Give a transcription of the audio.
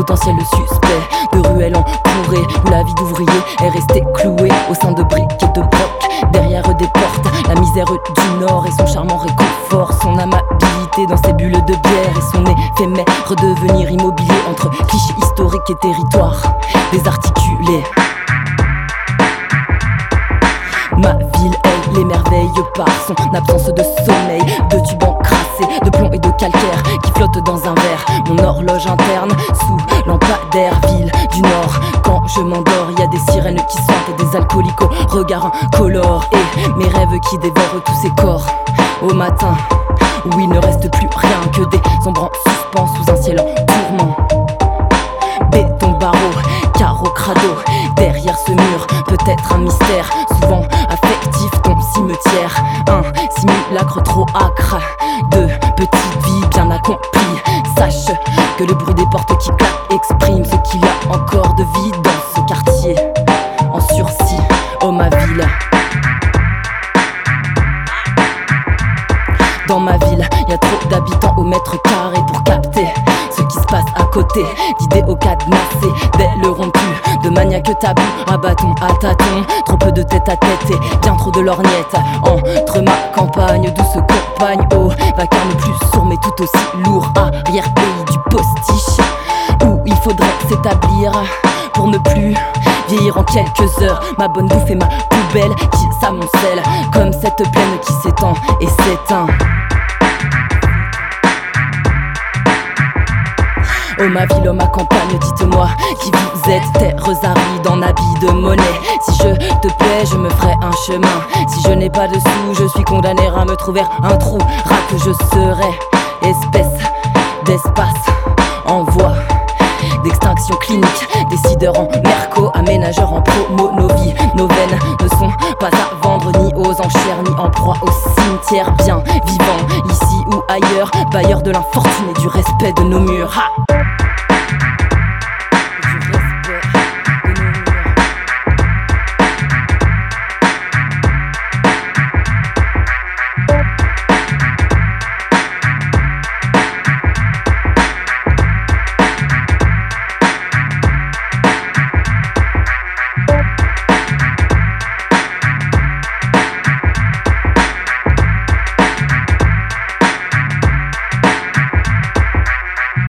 potentiel suspect de ruelles entourées, où la vie d'ouvrier est restée clouée au sein de briques et de brocs. Derrière des portes, la misère du Nord et son charmant réconfort, son amabilité dans ses bulles de bière et son éphémère redevenir immobilier entre clichés historiques et territoires désarticulés. Ma ville, elle l'émerveille par son absence de sommeil, de tubes encrassés, de plomb et de calcaire qui flottent dans un verre. Mon horloge interne sous lampadaire, ville du Nord. Quand je m'endors, y a des sirènes qui sentent et des alcooliques au regard incolore, et mes rêves qui dévorent tous ces corps. Au matin, où il ne reste plus rien que des ombres en suspens sous un ciel en tourment. Béton, barreau, carreau, crado, derrière ce mur, peut-être un mystère, souvent affectif, ton cimetière. Un simulacre trop âcre de petite vie bien accomplie. Sache que le bruit des portes qui claquent exprime ce qu'il y a encore de vie dans ce quartier en sursis. Oh ma ville. Dans ma ville, y a trop d'habitants au mètre carré pour capter ce qui se passe à côté. D'idéaux cadenassés, dès le rompu, de maniaques tabous, à bâton, à tâton. Trop peu de tête à tête et bien trop de lorgnettes entre ma campagne, douce compagne au vacarme plus sourd mais tout aussi lourd. Arrière-pays du postiche, où il faudrait s'établir pour ne plus vieillir en quelques heures. Ma bonne bouffe et ma poubelle qui s'amoncellent comme cette plaine qui s'étend et s'éteint. Oh ma ville, oh ma campagne, dites-moi qui vous êtes, terres arides en habit de monnaie. Si je te plais, je me ferai un chemin. Si je n'ai pas de sous, je suis condamné à me trouver un trou. Rat que je serai, espèce d'espace en voie d'extinction clinique. Décideurs en merco, aménageurs en promo. Nos vies, nos veines ne sont pas à vendre ni aux enchères, ni en proie au cimetière. Bien vivant, ici ou ailleurs, bailleurs de l'infortune et du respect de nos murs. Ha!